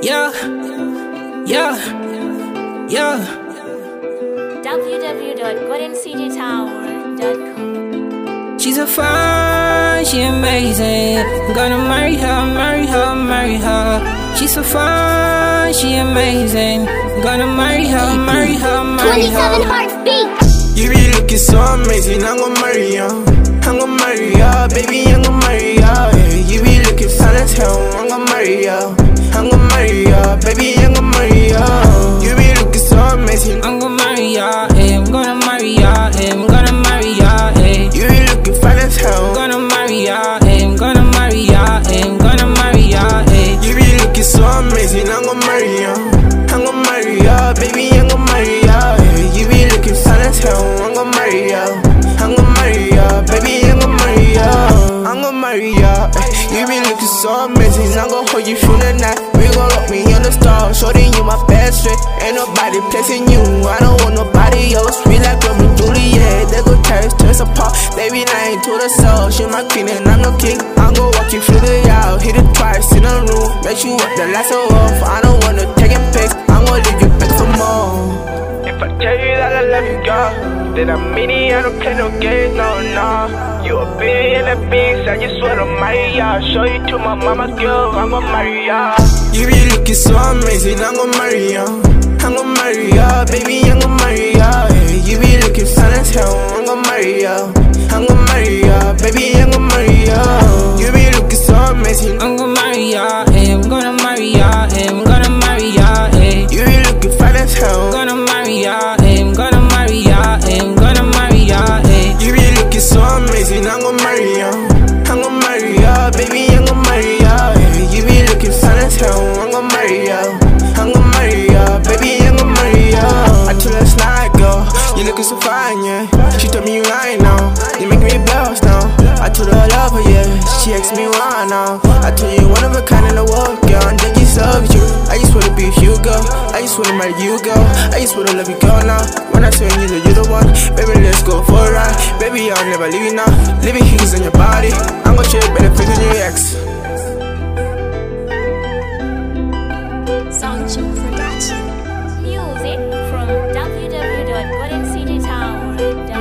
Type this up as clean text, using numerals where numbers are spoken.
Yeah, yeah, yeah. www.goldencitytower.com. She's a fine, she amazing. I'm gonna marry her, marry her, marry her. She's so fine, she amazing. I'm gonna marry her, marry her, marry her. 27 Hearts Beat. You be looking so amazing, I'm gonna marry ya. I'm gonna marry ya, baby, I'm gonna marry ya. Yeah, you be looking fine as hell, I'm gonna marry ya. I'm gonna marry ya, baby, I'm gonna marry ya. You be looking so amazing, I'm gonna marry ya, I'm gonna marry ya, I'm gonna marry ya. You be looking fine as hell, I'm gonna marry ya, I'm gonna marry ya, I'm gonna marry ya. You be looking so amazing, I'm gonna marry ya. I'm gonna marry ya, baby, I'm gonna marry ya. Yeah, you be looking fine as hell, I'm gonna marry ya. I'm gonna marry ya, baby, I'm gonna marry ya. I'm gonna marry ya. You be looking so amazing, I'm gonna hold you through the night. We gon' lock me in the stars, shorty you my best friend. Ain't nobody placing you, I don't want nobody else. We like Romeo and Juliet, they go tear us apart. They be lying to the soul, she my queen and I'm no king. I'm gon' walk you through the yard, hit it twice in a room. Make you up the lights are off, I don't wanna take it pics. I'm gon' leave you back for more. If I tell you that I love you, girl, then I mean it, I don't play no games, no. You a big and a beast, I just wanna marry ya. Show you to my mama, girl, I'm gon' marry ya. You be looking so amazing, I'm gon' marry ya. I'm gon' marry ya, baby, I'm gon' marry ya. Yeah, you be looking fine as hell, I'm gon' marry ya. I'm gon' marry ya, baby, I'm gon' marry ya. You be looking so amazing, I'm gonna marry ya, I'm gonna marry ya, I'm gonna marry ya. You be looking fine as hell, I'm gonna marry ya, I'm gonna marry ya, I'm gonna marry ya. You be looking so amazing, I'm gon' marry ya. I'm gon' marry ya, baby, I'm gon' marry ya. Yeah, you be looking fine as hell, I'm gon' marry ya. I'm gon' marry ya, baby, I'm gon' marry ya. I told her slide, girl, you looking so fine, yeah. She told me you right now, you make me bounce now. I told her I love her, yeah, she asked me why now. I told you one of a kind in the world, girl, and then you serve you. I just wanna be with you, girl, I just wanna marry you, girl. I just wanna love you, girl, now. When I tell you that you're the one, baby, let's go for a ride. Baby, I'll never leave you now. Living hinges on your body, I'm gon' show you better things than your ex. Soundcheck Production. Music from www.goldencitytower.com.